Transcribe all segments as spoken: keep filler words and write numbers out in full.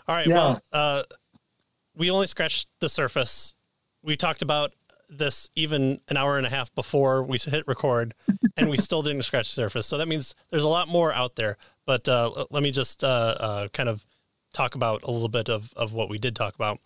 All right. Yeah. Well, uh, we only scratched the surface. We talked about this even an hour and a half before we hit record, and we still didn't scratch the surface. So that means there's a lot more out there. But uh, let me just uh, uh, kind of talk about a little bit of, of what we did talk about.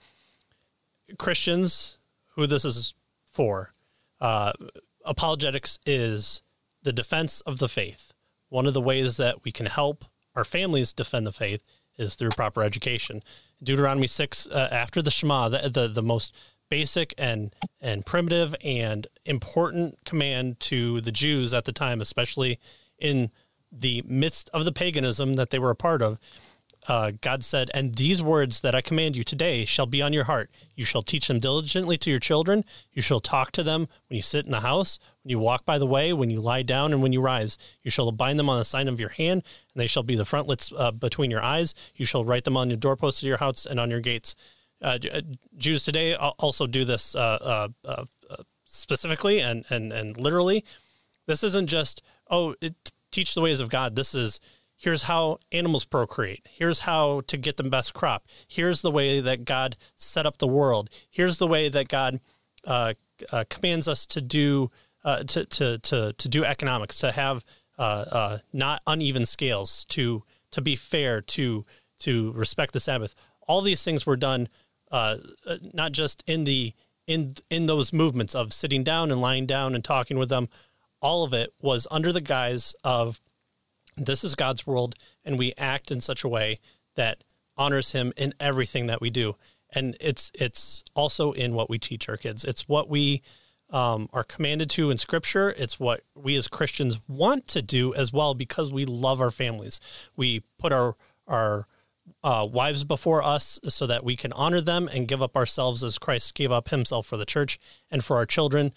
Christians, who this is for, uh, apologetics is the defense of the faith. One of the ways that we can help our families defend the faith is through proper education. Deuteronomy six, uh, after the Shema, the, the, the most basic and, and primitive and important command to the Jews at the time, especially in the midst of the paganism that they were a part of, Uh, God said, and these words that I command you today shall be on your heart. You shall teach them diligently to your children. You shall talk to them when you sit in the house, when you walk by the way, when you lie down, and when you rise. You shall bind them on the sign of your hand, and they shall be the frontlets uh, between your eyes. You shall write them on your doorposts of your house and on your gates. Uh, Jews today also do this uh, uh, uh, specifically and, and, and literally. This isn't just, oh, it, teach the ways of God. This is, here's how animals procreate. Here's how to get the best crop. Here's the way that God set up the world. Here's the way that God uh, uh, commands us to do uh, to, to to to do economics, to have uh, uh, not uneven scales, to to be fair, to to respect the Sabbath. All these things were done uh, not just in the in in those movements of sitting down and lying down and talking with them. All of it was under the guise of, this is God's world, and we act in such a way that honors him in everything that we do. And it's it's also in what we teach our kids. It's what we um, are commanded to in Scripture. It's what we as Christians want to do as well, because we love our families. We put our our uh, wives before us so that we can honor them and give up ourselves as Christ gave up himself for the church and for our children.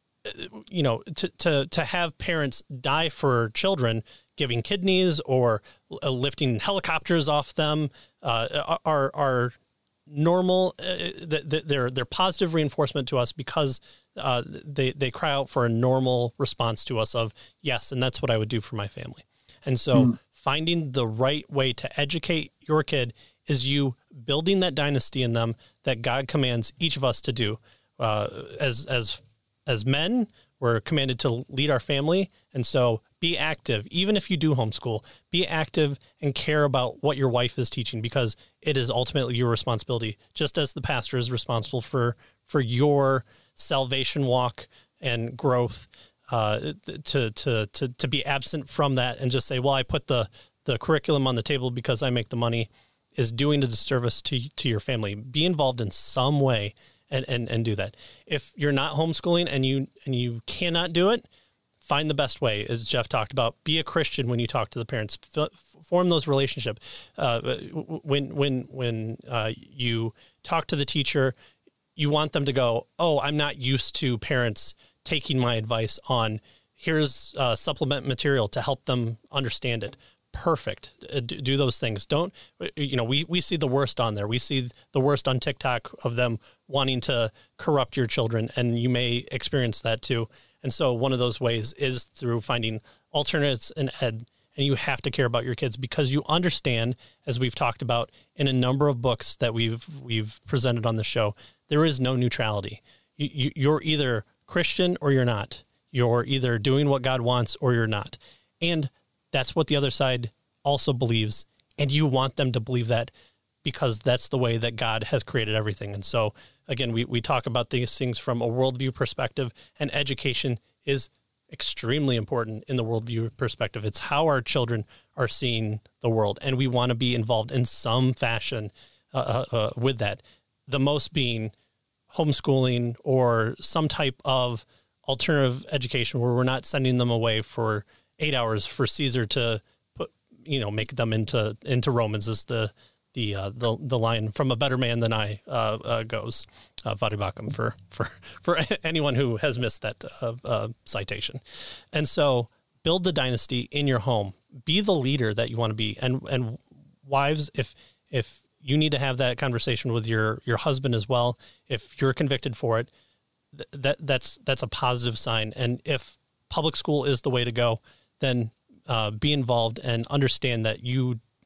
You know, to, to, to have parents die for children, giving kidneys or uh, lifting helicopters off them, uh, are, are normal. Uh, they're, they're positive reinforcement to us because uh, they, they cry out for a normal response to us of, yes, and that's what I would do for my family. And so mm. finding the right way to educate your kid is you building that dynasty in them that God commands each of us to do. Uh, as, as, As men, we're commanded to lead our family. And so be active. Even if you do homeschool, be active and care about what your wife is teaching, because it is ultimately your responsibility, just as the pastor is responsible for, for your salvation walk and growth, uh, to, to, to, to be absent from that and just say, well, I put the, the curriculum on the table because I make the money, is doing a disservice to, to your family. Be involved in some way. And, and, and do that. If you're not homeschooling and you and you cannot do it, find the best way, as Jeff talked about. Be a Christian when you talk to the parents. F- form those relationships. Uh, when when when uh, you talk to the teacher, you want them to go, oh, I'm not used to parents taking my advice on, here's uh, supplement material to help them understand it. Perfect. Do, do those things. Don't, you know, we, we see the worst on there. We see the worst on TikTok of them wanting to corrupt your children, and you may experience that too. And so one of those ways is through finding alternates in ed, and you have to care about your kids because you understand, as we've talked about in a number of books that we've, we've presented on the show, there is no neutrality. You, you, you're either Christian or you're not. You're either doing what God wants or you're not. And that's what the other side also believes. And you want them to believe that because that's the way that God has created everything. And so, again, we, we talk about these things from a worldview perspective, and education is extremely important in the worldview perspective. It's how our children are seeing the world. And we want to be involved in some fashion uh, uh, with that. The most being homeschooling or some type of alternative education where we're not sending them away for eight hours for Caesar to put, you know, make them into, into Romans, is the, the, uh, the, the line from A Better Man Than I, uh, uh goes, uh, Vadibakam, for, for, for anyone who has missed that, uh, uh, citation. And so build the dynasty in your home, be the leader that you want to be. And, and wives, if, if you need to have that conversation with your, your husband as well, if you're convicted for it, th- that that's, that's a positive sign. And if public school is the way to go, then uh, be involved and understand that you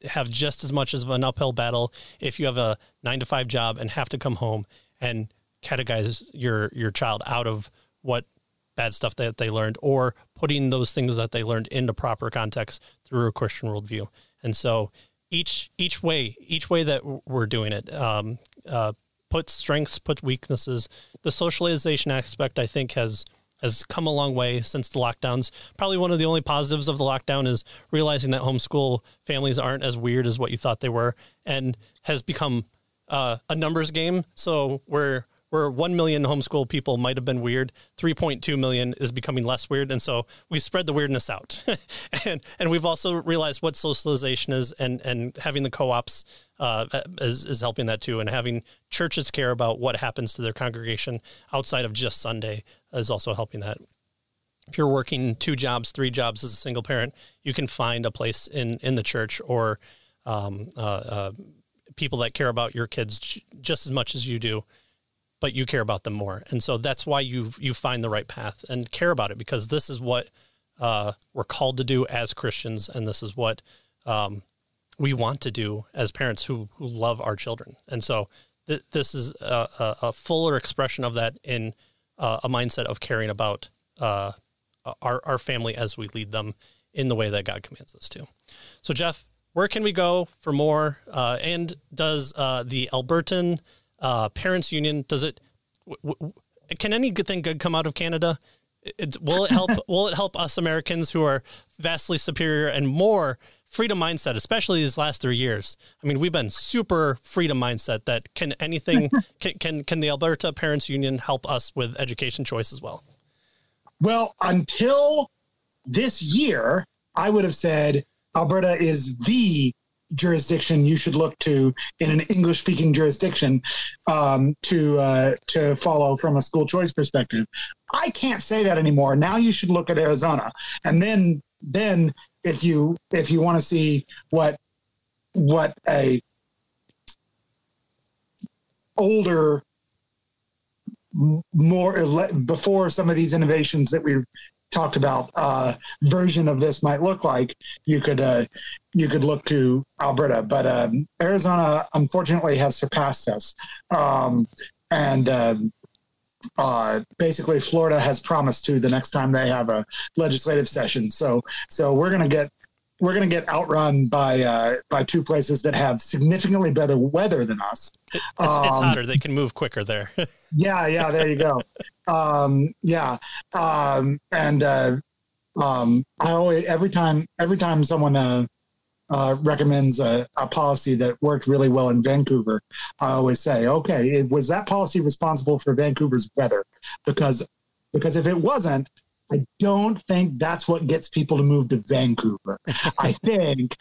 have just as much as an uphill battle if you have a nine to five job and have to come home and catechize your, your child out of what bad stuff that they learned, or putting those things that they learned into proper context through a Christian worldview. And so each, each way, each way that we're doing it, um, uh, put strengths, put weaknesses. The socialization aspect, I think, has has come a long way since the lockdowns. Probably one of the only positives of the lockdown is realizing that homeschool families aren't as weird as what you thought they were, and has become uh, a numbers game. So where where one million homeschool people might have been weird, three point two million is becoming less weird. And so we spread the weirdness out. and and we've also realized what socialization is, and, and having the co-ops uh, is, is helping that too. And having churches care about what happens to their congregation outside of just Sunday is also helping that. If you're working two jobs, three jobs as a single parent, you can find a place in, in the church or um, uh, uh, people that care about your kids just as much as you do, but you care about them more. And so that's why you you find the right path and care about it, because this is what uh, we're called to do as Christians. And this is what um, we want to do as parents who, who love our children. And so th- this is a, a, a fuller expression of that in uh, a mindset of caring about uh, our, our family as we lead them in the way that God commands us to. So Jeff, where can we go for more? Uh, and does uh, the Albertan Uh, Parents Union, does it, w- w- can any good thing good come out of Canada? It, will it help, will it help us Americans who are vastly superior and more freedom mindset, especially these last three years? I mean, we've been super freedom mindset. That can anything, can, can, can the Alberta Parents Union help us with education choice as well? Well, until this year, I would have said Alberta is the jurisdiction you should look to in an English-speaking jurisdiction um, to uh, to follow from a school choice perspective. I can't say that anymore. Now you should look at Arizona, and then then if you if you want to see what what a older, more before some of these innovations that we've talked about uh, version of this might look like, you could uh, you could look to Alberta, but um, Arizona unfortunately has surpassed us, um, and uh, uh, basically Florida has promised to the next time they have a legislative session. So so we're gonna get we're gonna get outrun by uh, by two places that have significantly better weather than us. It's, um, it's hotter; they can move quicker there. yeah, yeah, there you go. Um, yeah. Um, and, uh, um, I always, every time, every time someone, uh, uh, recommends a, a policy that worked really well in Vancouver, I always say, okay, it, was that policy responsible for Vancouver's weather? Because, because if it wasn't, I don't think that's what gets people to move to Vancouver. I think,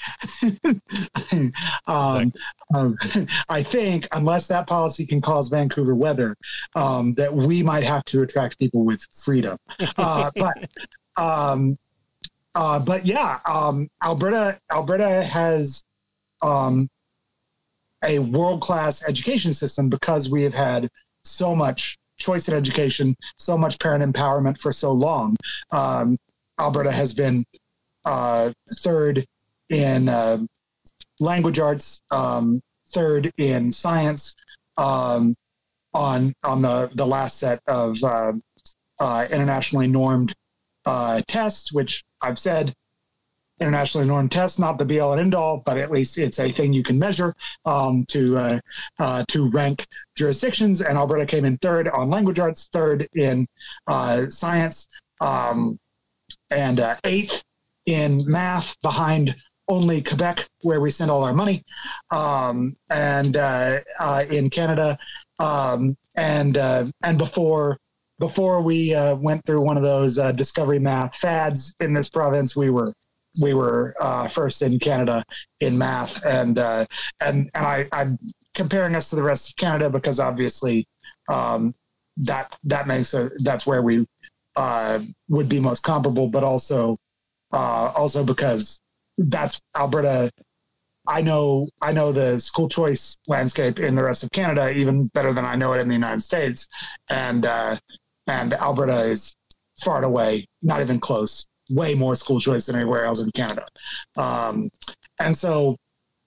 um, um, I think unless that policy can cause Vancouver weather, um, that we might have to attract people with freedom. Uh, but, um, uh, but yeah, um, Alberta, Alberta has um, a world-class education system because we have had so much choice in education, so much parent empowerment for so long. Um, Alberta has been uh, third in uh, language arts, um, third in science um, on on the, the last set of uh, uh, internationally normed uh, tests, which I've said, internationally normed tests, not the be all and end all, but at least it's a thing you can measure um, to uh, uh, to rank jurisdictions. And Alberta came in third on language arts, third in uh, science, um, and uh, eighth in math, behind only Quebec, where we send all our money, um, and uh, uh, in Canada, um, and uh, and before. Before we uh, went through one of those uh, discovery math fads in this province, we were we were uh, first in Canada in math, and uh, and and I, I'm comparing us to the rest of Canada because obviously um, that that makes a, that's where we uh, would be most comparable, but also uh, also because that's Alberta. I know I know the school choice landscape in the rest of Canada even better than I know it in the United States, and uh, and Alberta is far and away not even close. Way more school choice than anywhere else in Canada. Um, and so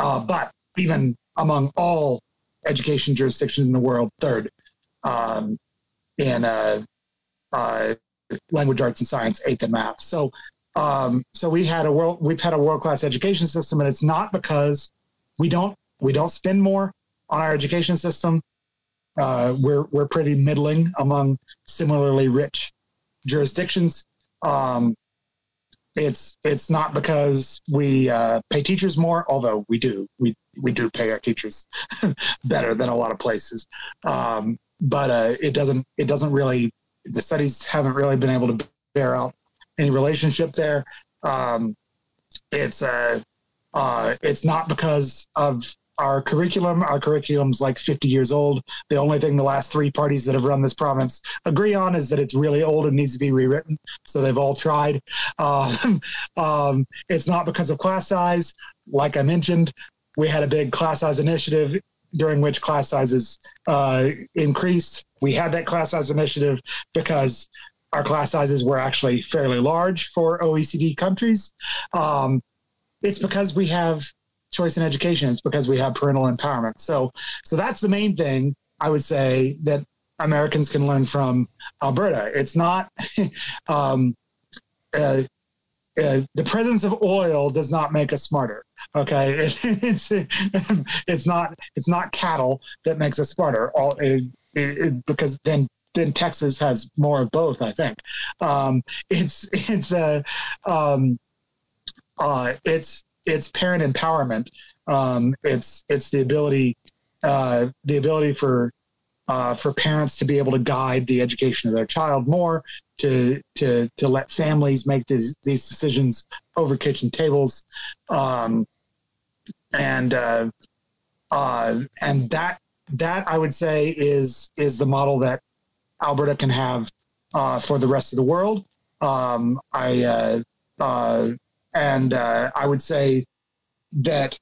uh, but even among all education jurisdictions in the world, third um, in uh, uh, language arts and science, eighth in math. So, um, so we had a world, we've had a world-class education system, and it's not because we don't we don't spend more on our education system. Uh, we're we're pretty middling among similarly rich jurisdictions. Um, it's it's not because we uh, pay teachers more, although we do we we do pay our teachers better than a lot of places. Um, but uh, it doesn't it doesn't really the studies haven't really been able to bear out any relationship there. Um, it's uh, uh, it's not because of our curriculum. Our curriculum's like fifty years old. The only thing the last three parties that have run this province agree on is that it's really old and needs to be rewritten. So they've all tried. Um, um, it's not because of class size. Like I mentioned, we had a big class size initiative during which class sizes uh, increased. We had that class size initiative because our class sizes were actually fairly large for O E C D countries. Um, it's because we have choice in education. It's because we have parental empowerment. So, so that's the main thing I would say that Americans can learn from Alberta. It's not um, uh, uh, the presence of oil does not make us smarter. Okay, it, it's it's not it's not cattle that makes us smarter. All it, it, because then then Texas has more of both. I think um, it's it's a uh, um, uh, it's it's parent empowerment. Um, it's it's the ability uh, the ability for uh, for parents to be able to guide the education of their child more, to to to let families make these these decisions over kitchen tables, um, and uh, uh, and that that I would say is is the model that Alberta can have uh, for the rest of the world. Um, I uh, uh, and uh, I would say that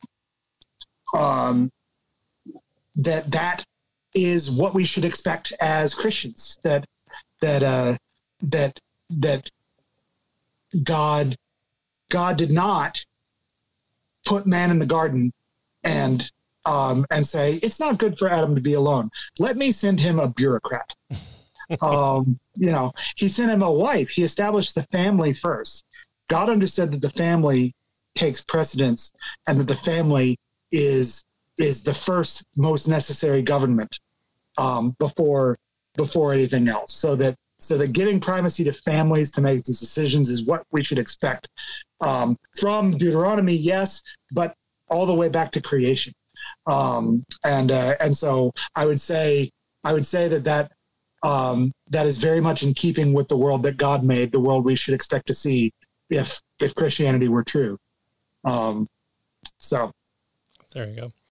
um, that that is what we should expect as Christians. That that uh, that that God God did not put man in the garden and um, and say it's not good for Adam to be alone. Let me send him a bureaucrat. um, you know, he sent him a wife. He established the family first. God understood that the family takes precedence and that the family is is the first most necessary government um, before before anything else. So that so that giving primacy to families to make these decisions is what we should expect um, from Deuteronomy, yes, but all the way back to creation. Um, and uh, and so I would say I would say that that um, that is very much in keeping with the world that God made, the world we should expect to see if if Christianity were true. Um, so there you go.